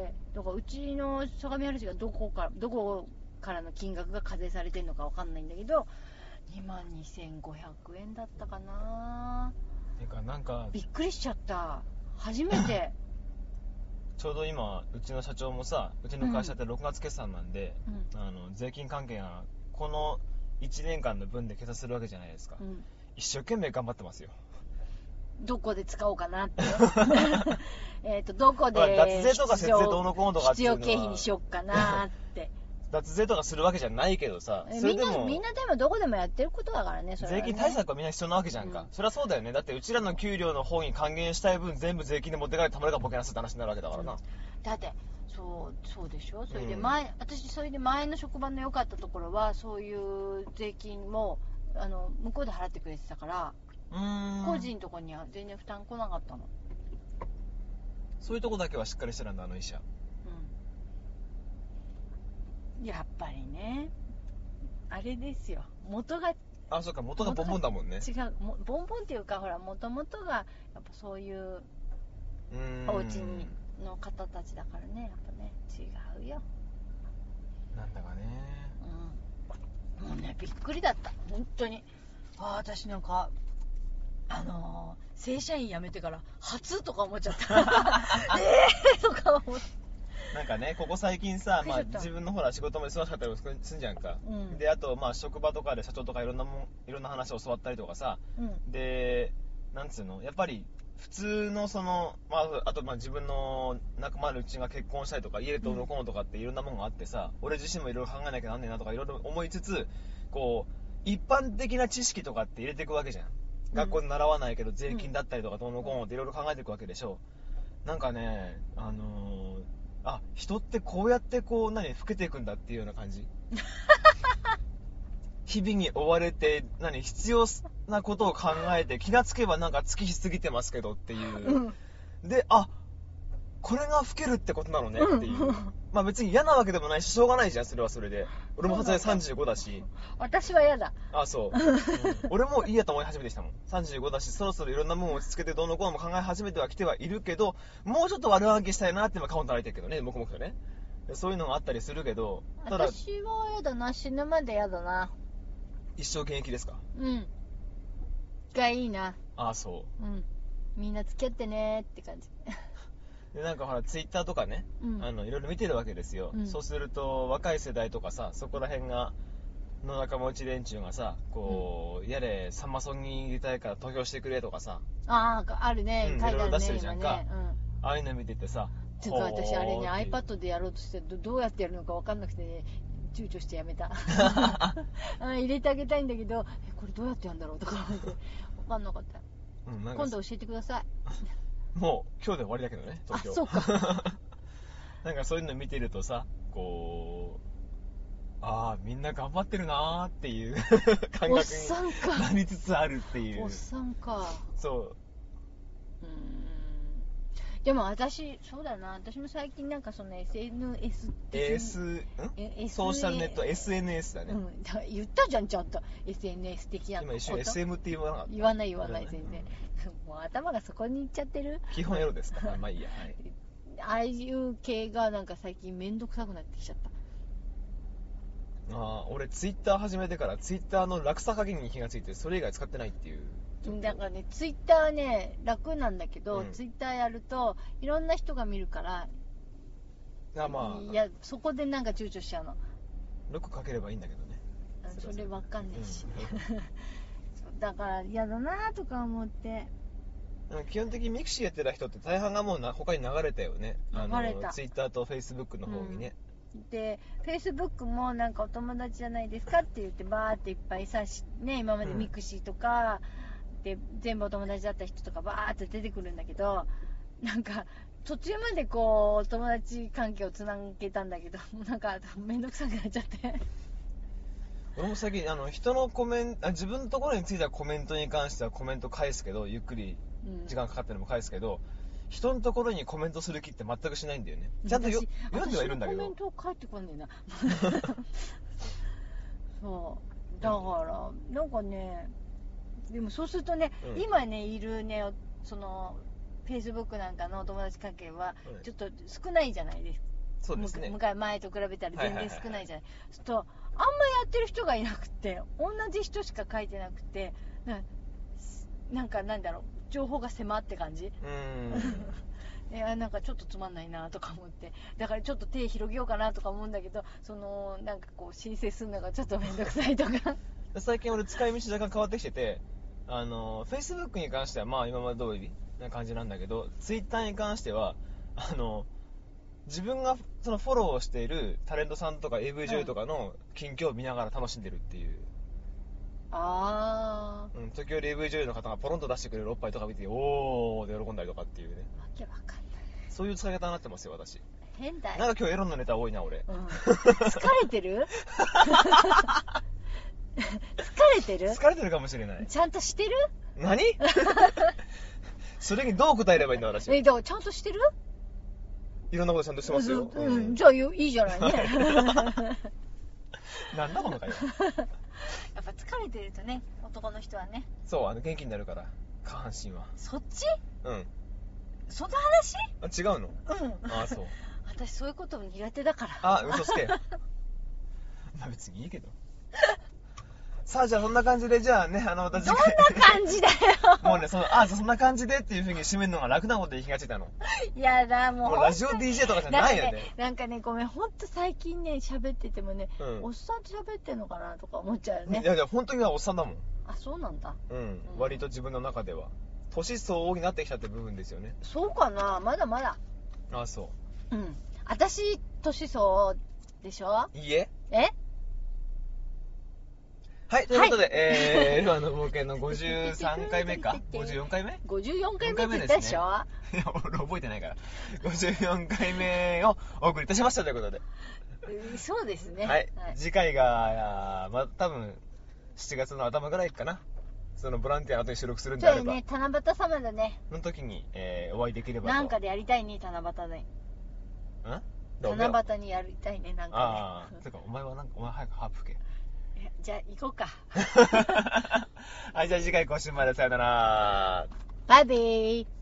だからうちの相模原市がどこかどこからの金額が課税されてるのかわかんないんだけど、にまんにせんごひゃくえんだったかな。 てかなんかびっくりしちゃった。初めて。 ちょうど今うちの社長もさ、うちの会社ってろくがつ決算なんで、うん、あの税金関係がこのいちねんかんの分で計算するわけじゃないですか、うん、一生懸命頑張ってますよ。 どこで使おうかなってえっとどこで脱税とか節税どうのこうのとかっていうのは必要経費にしよっかなって脱税とかするわけじゃないけどさ、 それでもみんなでもどこでもやってることだからね、それはね。 税金対策はみんな必要なわけじゃんか、うん、そりゃそうだよね。だってうちらの給料の方に還元したい分全部税金で持って帰ってたまるかボケなすって話になるわけだからな、うん、 だってそうそうでしょ。それで前、うん、私それで前の職場の良かったところはそういう税金もあの向こうで払ってくれてたから、うーん、個人のとこには全然負担来なかったの。 そういうとこだけはしっかりしてるんだ、あの医者。 うん、やっぱりね、あれですよ、元が、 あ、そうか、元がボンボンだもんね。 違う、もボンボンっていうか、ほら、元々がやっぱそういうお家にの方たちだからね、やっぱね、違うよ。 なんだかね。 うん。もうね、びっくりだった、本当に。ああ、私なんか、あのー、正社員辞めてから初とか思っちゃったえーとか思って、 なんかね、ここ最近さ、まあ、自分のほら仕事も忙しかったりすんじゃんか、うん、であとまあ職場とかで社長とかいろんなもんいろんな話を教わったりとかさ、うん、でなんつうの、やっぱり普通のその、まあ、あとまあ自分の仲間のうちが結婚したりとか家でどうのこうのとかっていろんなものがあってさ、うん、俺自身もいろいろ考えなきゃなんねえなとかいろいろ思いつつ、こう一般的な知識とかって入れていくわけじゃん。学校で習わないけど税金だったりとかどうのこうのっていろいろ考えていくわけでしょ。なんかね、あのー、あ、人ってこうやってこう何老けていくんだっていうような感じ日々に追われて何必要なことを考えて気がつけばなんか月日過ぎてますけどっていう、うん、で、あ、これが老けるってことなのねっていう、うん、まあ別に嫌なわけでもないししょうがないじゃん、それはそれで。俺もさんじゅうごだし。 私は嫌だ。 あ、そう、うん、俺もいいやと思い始めてきたもん。さんじゅうごだし、そろそろいろんなものを落ち着けてどうのこうのも考え始めてはきてはいるけど、もうちょっと悪あがきしたいなって今カウンター開いてるけどね、黙々とね。そういうのがあったりするけど、 ただ私は嫌だな、死ぬまで嫌だな。 一生現役ですか？ うん。がいいな。 ああ、そう。 うん。みんな付き合ってねって感じ。 で、なんかほら、ツイッターとかね、うん、あの、いろいろ見てるわけですよ。うん、そうすると、若い世代とかさ、そこら辺が、の仲間内連中がさ、こう、うん、やれ、サンマソンに入れたいから投票してくれとかさ。 ああ、あるね。 うん、いろいろ出してるじゃんか。ね、うん、ああいうの見ててさ、 ちょっと私あれね、iPad でやろうとしてど、どうやってやるのか分かんなくてね、躊躇してやめた。入れてあげたいんだけど、え、これどうやってやるんだろうとか思って、分かんなかった。うん、今度教えてください。 もう今日で終わりだけどね、東京。 あ、そうか。 なんかそういうの見てるとさ、こう、ああ、みんな頑張ってるなーっていう感覚になりつつあるっていう。 おっさんか。 そう。うーん。でも私、そうだな、私も最近なんかその エスエヌエス 的に S、ん S ソーシャルネット エスエヌエス だね、うん、 だ言ったじゃん、ちゃんと エスエヌエス 的な今一瞬 エスエム って言わなかった？ 言わない言わない全然、もう頭がそこに行っちゃってる。 基本エロですか？まあいいや、はい、 ああいう系がなんか最近めんどくさくなってきちゃった。 ああ、俺ツイッター始めてからツイッターの落差加減に気がついて、それ以外使ってないっていう。 だからね、ツイッターはね、楽なんだけど、うん、ツイッターやると、いろんな人が見るから、 あ、まあ、 いや、そこでなんか躊躇しちゃうの。 ろくかければいいんだけどね。 それわかんないし。うん、だから嫌だなとか思って。 基本的にミクシーやってた人って大半がもうな他に流れたよね。 流れた。 ツイッターとフェイスブックの方にね。 うん、で、フェイスブックもなんかお友達じゃないですかって言ってバーっていっぱいさし、ね、今までミクシーとか、うんで全部お友達だった人とかバーって出てくるんだけど、なんか途中までこう友達関係をつなげたんだけど、なんかめんどくさくなっちゃって俺も最近あの人のコメント、自分のところについてはコメントに関してはコメント返すけど、ゆっくり時間かかってるのも返すけど、うん、人のところにコメントする気って全くしないんだよね。ちゃんとよ読んではいるんだけど、 私のコメント返ってこんねえなそうだからなんかね、でもそうするとね、うん、今ねいるね、そのフェイスブックなんかのお友達関係はちょっと少ないじゃないですか。 そうですね。 前と比べたら全然少ないじゃない。そうするとあんまやってる人がいなくて、同じ人しか書いてなくて、な、なんかなんだろう、情報が狭って感じ。うん。いやなんかちょっとつまんないなとか思って、だからちょっと手広げようかなとか思うんだけど、そのなんかこう申請するのがちょっとめんどくさいとか。 最近俺使い道若干変わってきてて。あの、Facebook に関してはまあ今まで通りな感じなんだけど、Twitter に関しては、あの、自分がそのフォローしているタレントさんとか エーブイ 女優とかの近況を見ながら楽しんでるっていう。 ああ。うん、時折 エーブイ 女優の方がポロンと出してくれるおっぱいとか見て、おーで喜んだりとかっていうね。 わけわかんない。 そういう使い方になってますよ、私。 変だよ。 なんか今日エロのネタ多いな、俺。 うん、疲れてる疲れてる疲れてるかもしれない。 ちゃんとしてる何それにどう答えればいいんだ、私。 え、だからちゃんとしてるいろんなことちゃんとしてますよ。 うん、うん、じゃあいいじゃないね。 なんだこの会話。 やっぱ疲れてるとね、男の人はね。 そう、あの元気になるから、下半身は。 そっちうん。 その話あ、違うの？ うん。 あ、そう。 私そういうこと苦手だから。 あ、嘘つけ。まあ別にいいけど。さあ、じゃあそんな感じで、じゃあね、あの、私どんな感じだよもうね、その、あ、そんな感じでっていう風に締めるのが楽なことで気がついたの。 やだ、もう。 もうラジオ ディージェー とかじゃないよね。 なんかね、ごめん、ほんと最近ね、喋っててもね、うん、おっさんと喋ってんのかなとか思っちゃうよね。 いやいや、本当にはおっさんだもん。 あ、そうなんだ。 うん、うん、割と自分の中では。年相応になってきたって部分ですよね。 そうかな、まだまだ。 あ、そう。 うん。私、年相応でしょ？ いいえ。 えはい、ということで、はい、えー、エルワの冒険のごじゅうさんかいめか ?ごじゅうよんかいめ ? ごじゅうよんかいめって言ったでしょ？ いや、俺覚えてないから。ごじゅうよんかいめをお送りいたしましたということで。 そうですね。 はい。はい、次回が、まあ、多分、しちがつの頭ぐらいかな。そのボランティアの後に収録するんであれば。 そうね、七夕様だね。 の時に、えー、お会いできればと。 なんかでやりたいね、七夕で。ん七夕にやりたいね、なんかね。 ああ、てか、お前はなんか、お前早くハープ吹け。 じゃあ行こうか。 はい、じゃあ次回更新までさよなら。 バイビー。